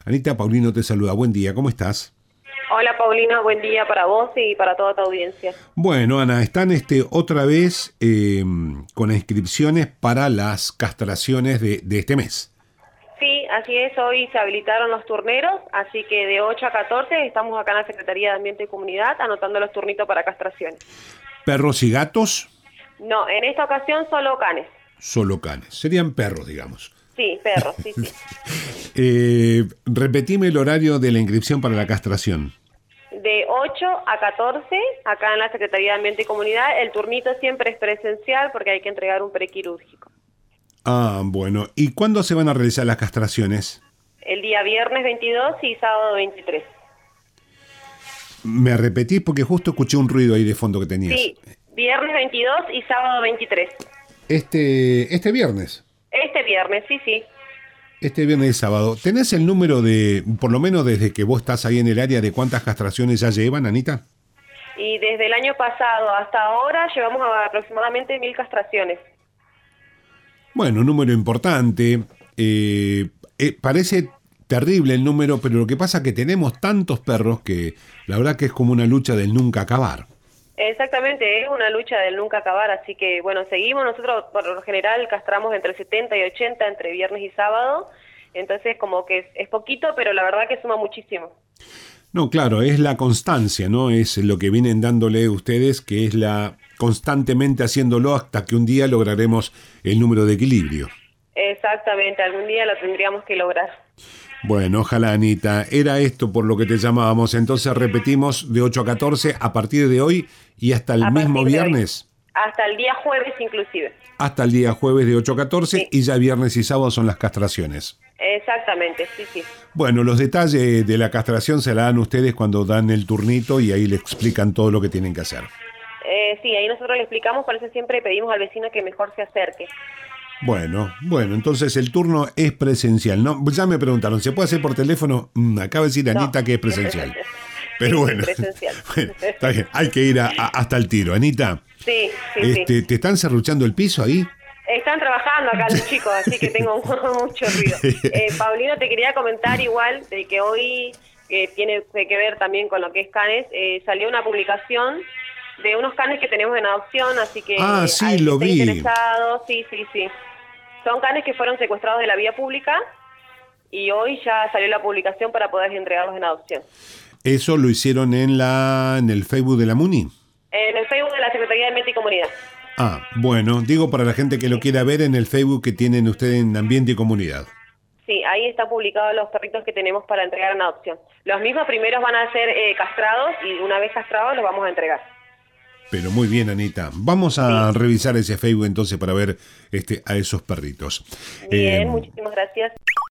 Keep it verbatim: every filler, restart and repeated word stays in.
Anita, Paulino te saluda. Buen día, ¿cómo estás? Hola Paulino, buen día para vos y para toda tu audiencia. Bueno, Ana, están este, otra vez eh, con inscripciones para las castraciones de, de este mes. Sí, así es, hoy se habilitaron los turneros, así que de ocho a catorce estamos acá en la Secretaría de Ambiente y Comunidad anotando los turnitos para castraciones. ¿Perros y gatos? No, en esta ocasión solo canes. Solo canes. Serían perros, digamos. Sí, perros, sí, sí. eh, repetime el horario de la inscripción para la castración. De ocho a catorce, acá en la Secretaría de Ambiente y Comunidad, el turnito siempre es presencial porque hay que entregar un prequirúrgico. Ah, bueno. ¿Y cuándo se van a realizar las castraciones? El día viernes veintidós y sábado veintitrés. Me repetís porque justo escuché un ruido ahí de fondo que tenías. Sí, viernes veintidós y sábado veintitrés. Este, este viernes. Este viernes, sí, sí. Este viernes y sábado. ¿Tenés el número de, por lo menos desde que vos estás ahí en el área, de cuántas castraciones ya llevan, Anita? Y desde el año pasado hasta ahora llevamos a aproximadamente mil castraciones. Bueno, un número importante. Eh, eh, parece terrible el número, pero lo que pasa es que tenemos tantos perros que la verdad que es como una lucha del nunca acabar. Exactamente, es una lucha del nunca acabar, así que bueno, seguimos, nosotros por lo general castramos entre setenta y ochenta entre viernes y sábado, entonces como que es, es poquito, pero la verdad que suma muchísimo. No, claro, es la constancia, ¿no? Es lo que vienen dándole ustedes, que es la constantemente haciéndolo hasta que un día lograremos el número de equilibrio. Exactamente, algún día lo tendríamos que lograr. Bueno, ojalá, Anita. Era esto por lo que te llamábamos. Entonces repetimos de ocho a catorce a partir de hoy y hasta el A mismo partir de viernes. hoy. Hasta el día jueves inclusive. Hasta el día jueves de ocho a catorce, Sí. y ya viernes y sábado son las castraciones. Exactamente, sí, sí. Bueno, los detalles de la castración se la dan ustedes cuando dan el turnito y ahí le explican todo lo que tienen que hacer. Eh, sí, ahí nosotros le explicamos, por eso siempre pedimos al vecino que mejor se acerque. Bueno, bueno, entonces el turno es presencial, ¿no? Ya me preguntaron, ¿se puede hacer por teléfono? Mm, acaba de decir Anita No. que es presencial. Pero Sí, bueno, presencial. bueno, está bien, hay que ir a, a- hasta el tiro. Anita, Sí, sí, este, sí. ¿te están serruchando el piso ahí? Están trabajando acá los chicos, así que tengo mucho ruido. Eh, Paulino, te quería comentar igual de que hoy, que tiene que ver también con lo que es canes, eh, salió una publicación de unos canes que tenemos en adopción, así que Ah, sí, al que lo esté vi. interesado, sí, sí, sí. Son canes que fueron secuestrados de la vía pública y hoy ya salió la publicación para poder entregarlos en adopción. ¿Eso lo hicieron en la en el Facebook de la MUNI? En el Facebook de la Secretaría de Ambiente y Comunidad. Ah, bueno, digo para la gente que lo quiera ver en el Facebook que tienen ustedes en Ambiente y Comunidad. Sí, ahí están publicados los perritos que tenemos para entregar en adopción. Los mismos primeros van a ser eh, castrados y una vez castrados los vamos a entregar. Pero muy bien, Anita. Vamos a Sí. revisar ese Facebook entonces para ver este a esos perritos. Bien, Eh, muchísimas gracias.